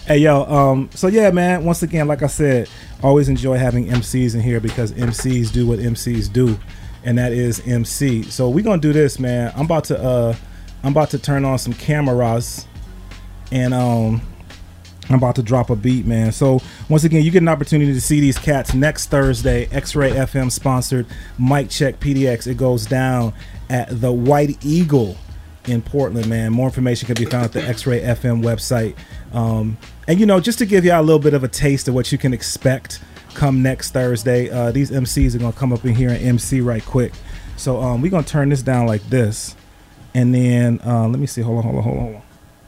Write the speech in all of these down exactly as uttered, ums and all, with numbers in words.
Hey, yo, um, so yeah, man, once again, like I said, always enjoy having M Cs in here because M Cs do what M Cs do, and that is M C. So we're going to do this, man. I'm about to uh, I'm about to turn on some cameras, and um, I'm about to drop a beat, man. So once again, you get an opportunity to see these cats next Thursday, X-Ray F M sponsored Mic Check P D X. It goes down at the White Eagle in Portland, man. More information can be found at the X-Ray F M website. Um, and, you know, just to give y'all a little bit of a taste of what you can expect come next Thursday, uh, these M Cs are going to come up in here and M C right quick. So um, we're going to turn this down like this. And then, uh, let me see. Hold on, hold on, hold on, hold on.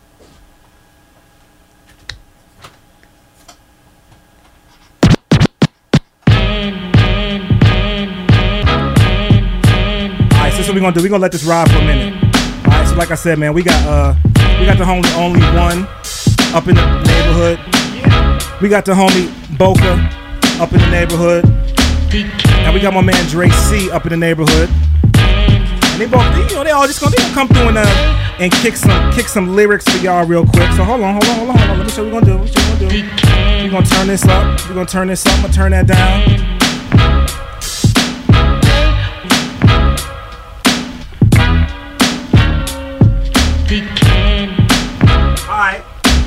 All right, so this is what we're going to do. We're going to let this ride for a minute. All right, so like I said, man, we got uh, we got the homie Only One up in the neighborhood. We got the homie Boca up in the neighborhood. And we got my man Dre C up in the neighborhood. And they both, you know, they all just gonna, they gonna come through and uh, and kick some kick some lyrics for y'all real quick. So hold on, hold on, hold on, hold on. Let me show you what we're gonna do. Let me show you what we're gonna do. We're gonna turn this up. We're gonna turn this up. I'm gonna turn that down. Alright.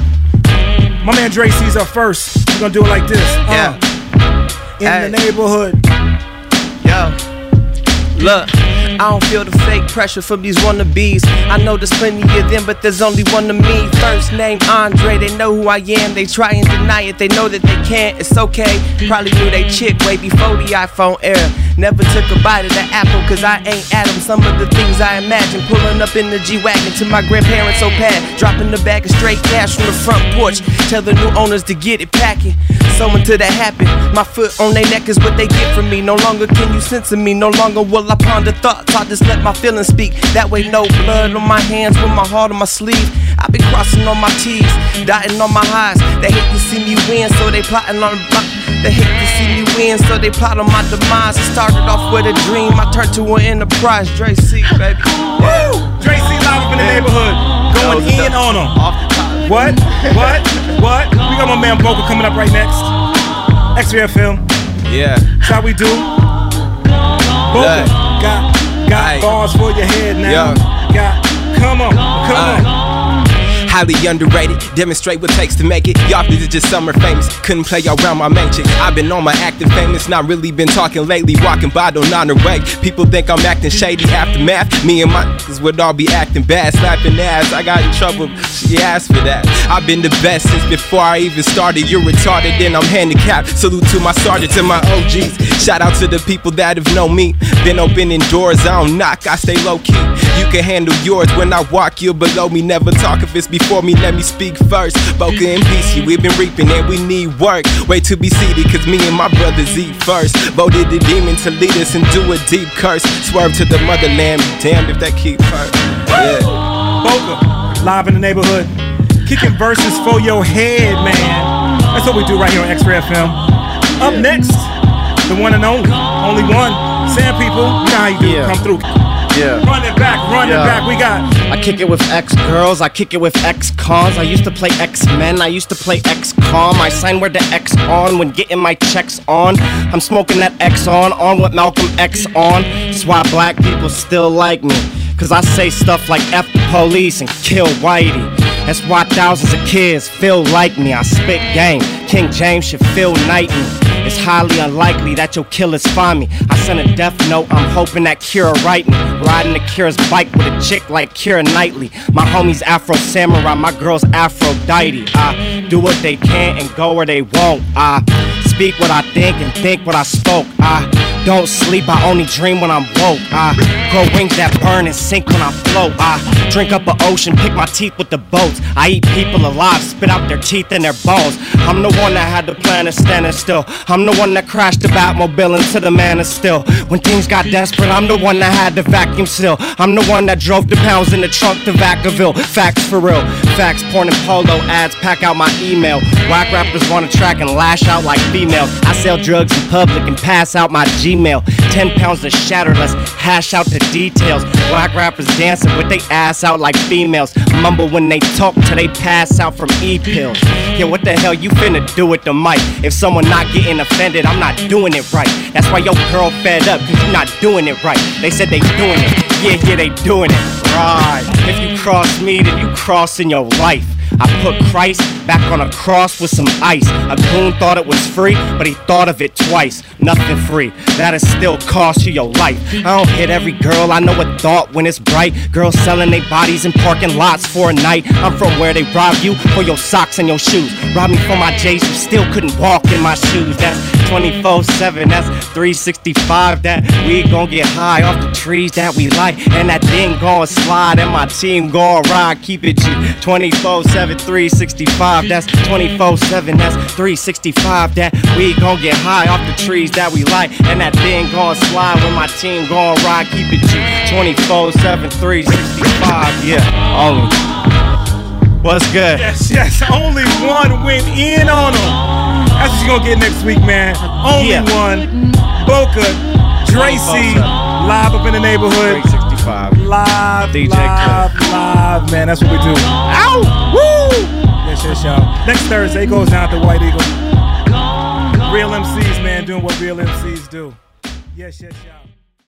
My man Dre C's up first. We're gonna do it like this. Uh, Yeah. In Hey. the neighborhood. Yo, look, I don't feel the fake pressure from these wannabes. I know there's plenty of them, but there's only one of me. First name Andre, they know who I am. They try and deny it, they know that they can't. It's okay, probably knew they chick way before the iPhone era. Never took a bite of the apple, cause I ain't Adam. Some of the things I imagine, pulling up in the G-Wagon to my grandparents' old pad, dropping the bag of straight cash from the front porch. Tell the new owners to get it packing. So until that happen, my foot on their neck is what they get from me. No longer can you censor me, no longer will I ponder thoughts. I just let my feelings speak. That way no blood on my hands with my heart on my sleeve. I've been crossing on my T's, dotting on my highs. They hate to see me win, so they plotting on my. They hate to see me win, so they plot on my demise. I started off with a dream, I turned to an enterprise. Dre C, baby. Woo! Dre C live up in the neighborhood, going in on them. What? What? What? We got my man Boca coming up right next. X-Ray F M. Yeah. That's how we do. Boca got got Aye. bars for your head now. Yo. Got come on, come on. Highly underrated, demonstrate what takes to make it. Y'all niggas just summer famous, couldn't play around my main chick. I've been on my active famous, not really been talking lately. Walking by, don't honor wake. People think I'm acting shady. Aftermath, me and my niggas would all be acting bad, slapping ass. I got in trouble, she asked for that. I've been the best since before I even started. You're retarded, then I'm handicapped. Salute to my sergeants and my O Gs. Shout out to the people that have known me. Been opening doors, I don't knock, I stay low key. You can handle yours when I walk, you're below me. Never talk if it's before me, let me speak first. Boca and P C, we've been reaping and we need work. Wait to be seated, cause me and my brothers eat first. Voted the demon to lead us and do a deep curse. Swerve to the motherland, be damned if that keep hurt. Yeah. Boca, live in the neighborhood, kicking verses for your head, man. That's what we do right here on X-Ray F M. Up next, the one and only, only one. Sam people, you know how you do, Yeah. come through. Yeah. Run it back, run Yeah. it back, we got. I kick it with X-girls, I kick it with X-cons. I used to play X-Men, I used to play X-com. I sign where the X on when getting my checks on. I'm smoking that X on, on with Malcolm X on. That's why black people still like me, cause I say stuff like F the police and kill Whitey. That's why thousands of kids feel like me. I spit game, King James should feel Knighton. It's highly unlikely that your killers find me. I sent a death note, I'm hoping that Kira write me. Riding the Kira's bike with a chick like Kira Knightley. My homies Afro Samurai, my girls Aphrodite. I do what they can and go where they won't. I speak what I think and think what I spoke. I don't sleep, I only dream when I'm woke. I grow wings that burn and sink when I float. I drink up an ocean, pick my teeth with the boats. I eat people alive, spit out their teeth and their bones. I'm the one that had the planet standing still. I'm the one that crashed the Batmobile into the man of steel. When things got desperate, I'm the one that had the vacuum seal. I'm the one that drove the pounds in the trunk to Vacaville. Facts for real, facts porn and polo ads pack out my email. Whack rappers run a track and lash out like females. I sell drugs in public and pass out my G Gmail. Ten pounds to shatter, let's hash out the details. Black rappers dancing with they ass out like females. Mumble when they talk till they pass out from E-pills. Yeah, what the hell you finna do with the mic? If someone not getting offended, I'm not doing it right. That's why your girl fed up, cause you not doing it right. They said they doing it, yeah, yeah, they doing it right. If you cross me, then you crossing your life. I put Christ back on a cross with some ice. A goon thought it was free, but he thought of it twice. Nothing free, that'll still cost you your life. I don't hit every girl, I know a thought when it's bright. Girls selling their bodies in parking lots for a night. I'm from where they rob you for your socks and your shoes. Rob me for my J's, you still couldn't walk in my shoes. That's twenty-four seven, that's three sixty-five. That we gon' get high off the trees that we like. And that thing gon' slide and my team gon' ride. Keep it G, twenty-four seven, three sixty-five. That's twenty-four seven, that's three sixty-five. That we gon' get high off the trees that we like. And that thing gon' slide when my team gon' ride. Keep it G, twenty-four seven, three sixty-five. Yeah, only. What's good? Yes, yes, only one went in on him. That's what you gonna get next week, man. Only Yeah. one. Boca, Tracy, live up in the neighborhood. three sixty-five. Live, D J live, live, man. That's what we do. Ow! Woo! Yes, yes, y'all. Next Thursday goes down to White Eagle. Real M Cs, man, doing what real M Cs do. Yes, yes, y'all.